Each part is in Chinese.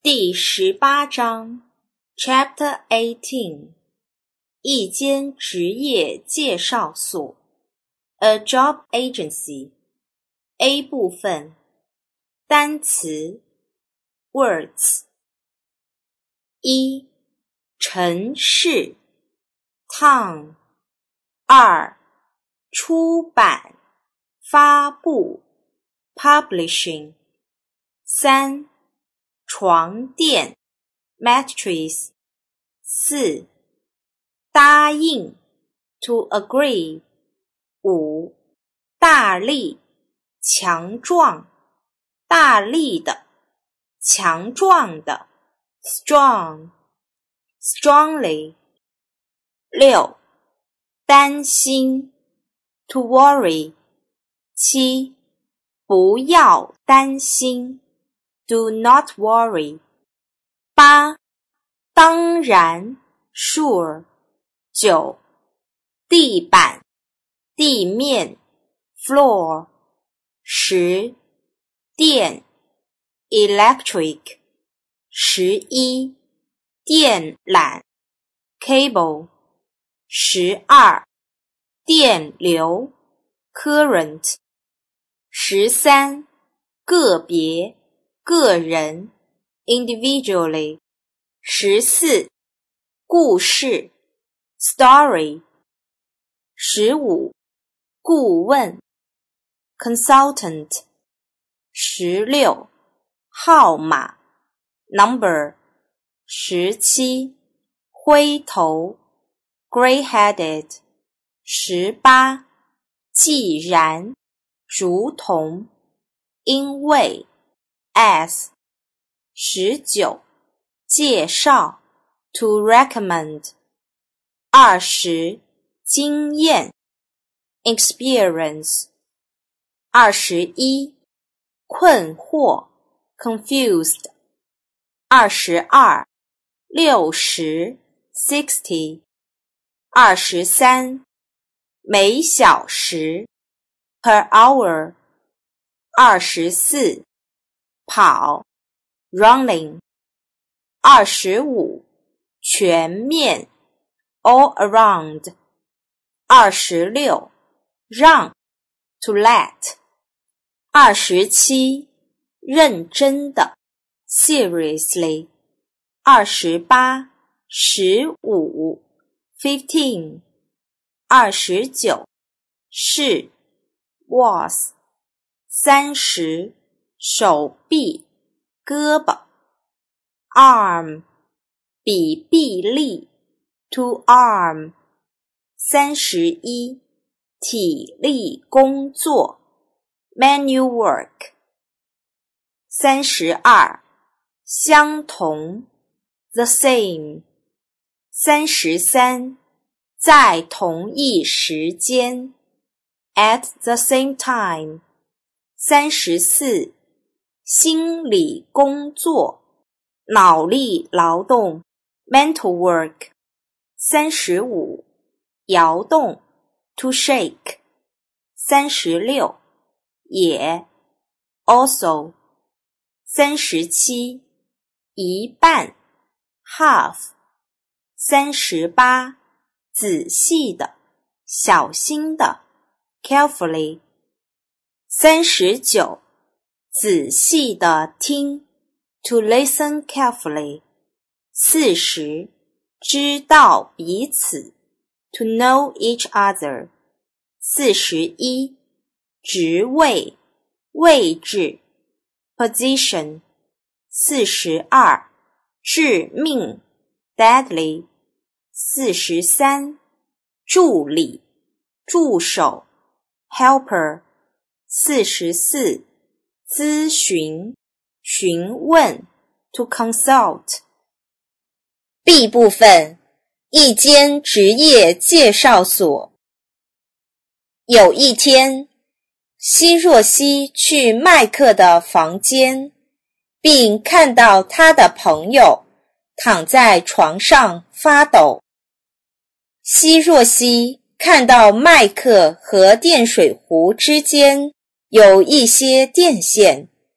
第18章 Chapter 18 一间职业介绍所 A job agency A 部分单词 Words 1. 城市 Town 2. 出版发布 Publishing 3. 床垫 Mattress 4. 答应 To agree 5. 大力强壮大力的强壮的 Strong Strongly 6. 担心 To worry 7. 不要担心Do not worry. 8. 当然 Sure. 9. 地板地面 Floor. 10. 电 Electric. 11. 电缆 Cable. 12. 电流 Current. 13. 个别个人 individually 14. 故事 story 15. 顾问 consultant 16. 号码 number 17. 灰头 gray-headed 18. 既然如同因为as 19. 介绍 To recommend 20. 经验 Experience 21. 困惑 Confused 22. 60 60 23. 每小时 Per hour 24. 跑 Running 25. 全面 All around 26. 让 To let 27. 认真的 Seriously 28. 15 15. 29. 是 Was 30. 手臂胳膊 Arm 比臂力 To arm 31. 体力工作 Manual work 32. 相同 The same 33. 在同一时间 At the same time 34. 心理工作脑力劳动 Mental work 35. 摇动 To shake 36. 也 Also 37. 一半 Half 38. 仔细的小心的 Carefully 39. 仔细地听 To listen carefully 40. 知道彼此 To know each other 41. 职位位置 Position 42. 致命 Deadly 43. 助理助手 Helper 44. 咨询询问 To consult B 部分一间职业介绍所有一天希若西去麦克的房间并看到他的朋友躺在床上发抖希若西看到麦克和电水壶之间有一些电线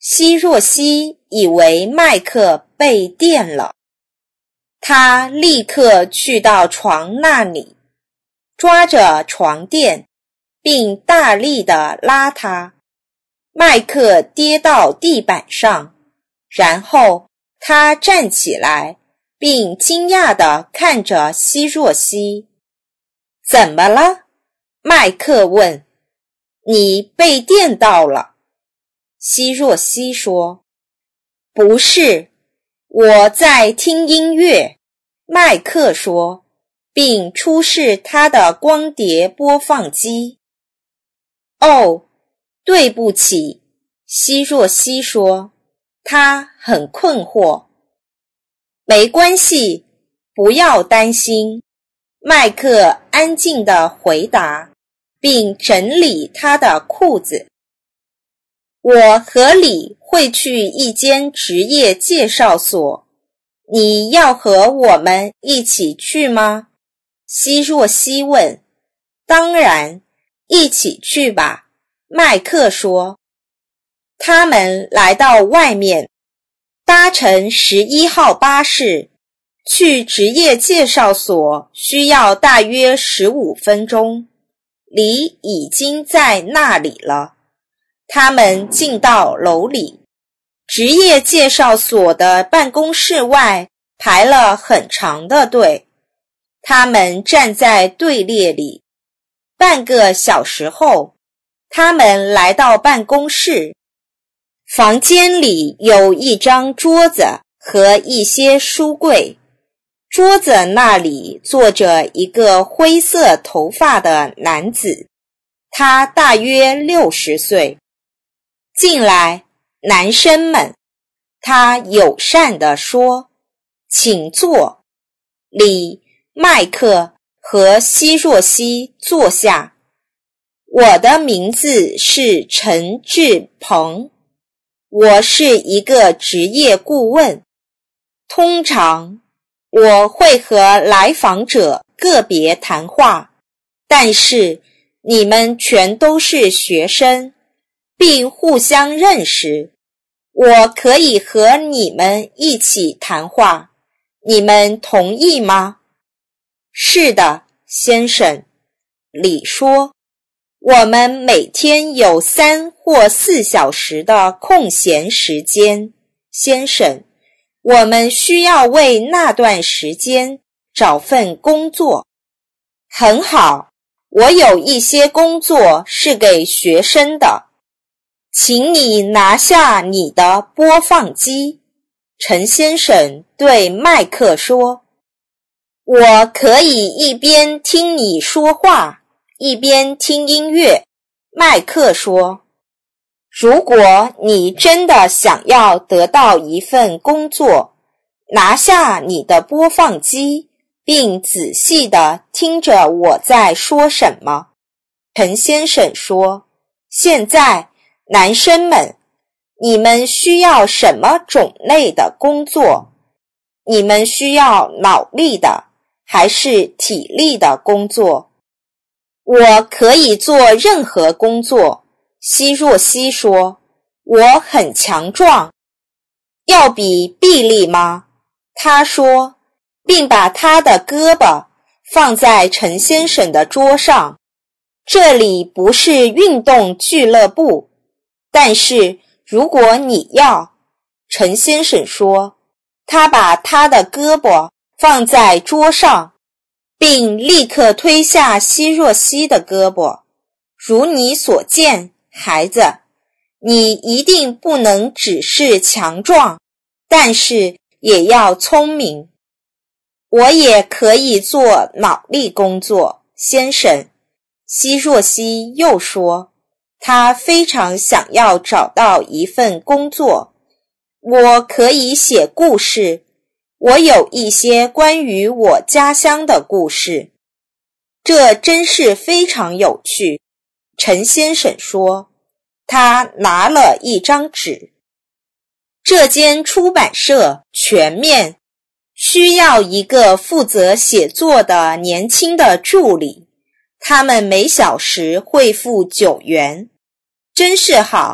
希若西以为麦克被电了，他立刻去到床那里，抓着床垫，并大力地拉他。麦克跌到地板上，然后他站起来，并惊讶地看着希若西。怎么了？麦克问。你被电到了。希若西说。不是，我在听音乐，麦克说，并出示他的光碟播放机。哦，对不起，希若西说，他很困惑。没关系，不要担心，麦克安静地回答，并整理他的裤子。我和你会去一间职业介绍所，你要和我们一起去吗？希若西问。当然，一起去吧，麦克说。他们来到外面，搭乘11号巴士，去职业介绍所需要大约15分钟。你已经在那里了。他们进到楼里，职业介绍所的办公室外排了很长的队。他们站在队列里。半个小时后，他们来到办公室。房间里有一张桌子和一些书柜。桌子那里坐着一个灰色头发的男子，他大约60岁。进来，男生们，他友善地说，请坐。李、麦克和希若西坐下。我的名字是陈志鹏，我是一个职业顾问。通常，我会和来访者个别谈话，但是你们全都是学生，并互相认识，我可以和你们一起谈话，你们同意吗？是的，先生，李说，我们每天有3或4小时的空闲时间，先生，我们需要为那段时间找份工作。很好，我有一些工作是给学生的。请你拿下你的播放机，陈先生对麦克说。我可以一边听你说话，一边听音乐，麦克说。如果你真的想要得到一份工作，拿下你的播放机，并仔细地听着我在说什么，陈先生说。现在男生们，你们需要什么种类的工作？你们需要脑力的还是体力的工作？我可以做任何工作，希若西说。我很强壮。要比臂力吗？他说，并把他的胳膊放在陈先生的桌上。这里不是运动俱乐部。但是如果你要，陈先生说，他把他的胳膊放在桌上，并立刻推下希若西的胳膊。如你所见，孩子，你一定不能只是强壮，但是也要聪明。我也可以做脑力工作，先生。希若西又说。他非常想要找到一份工作。我可以写故事，我有一些关于我家乡的故事。这真是非常有趣，陈先生说。他拿了一张纸。这间出版社全面需要一个负责写作的年轻的助理，他们每小时会付9元。真是好，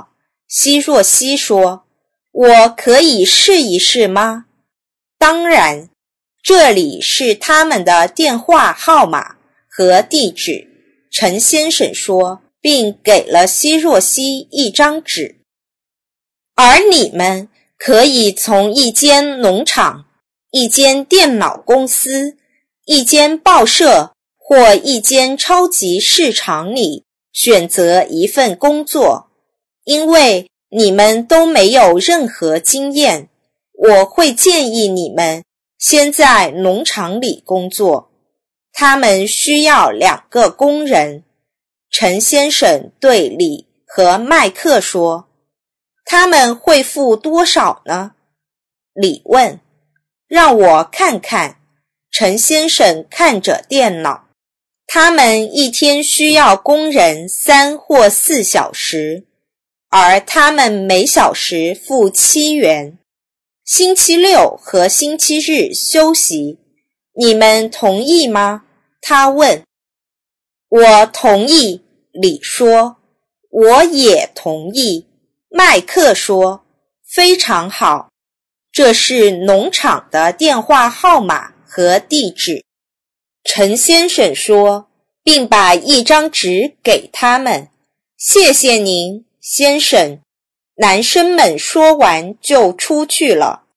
希若西说：我可以试一试吗？当然，这里是他们的电话号码和地址。陈先生说，并给了希若西一张纸。而你们可以从一间农场、一间电脑公司、一间报社或一间超级市场里选择一份工作，因为你们都没有任何经验。我会建议你们先在农场里工作，他们需要2个工人。陈先生对李和麦克说：他们会付多少呢？李问。让我看看。陈先生看着电脑。他们一天需要工人3或4小时，而他们每小时付7元。星期六和星期日休息，你们同意吗？他问。我同意，李说。我也同意，麦克说。非常好，这是农场的电话号码和地址。陈先生说，并把一张纸给他们。谢谢您，先生。男生们说完就出去了。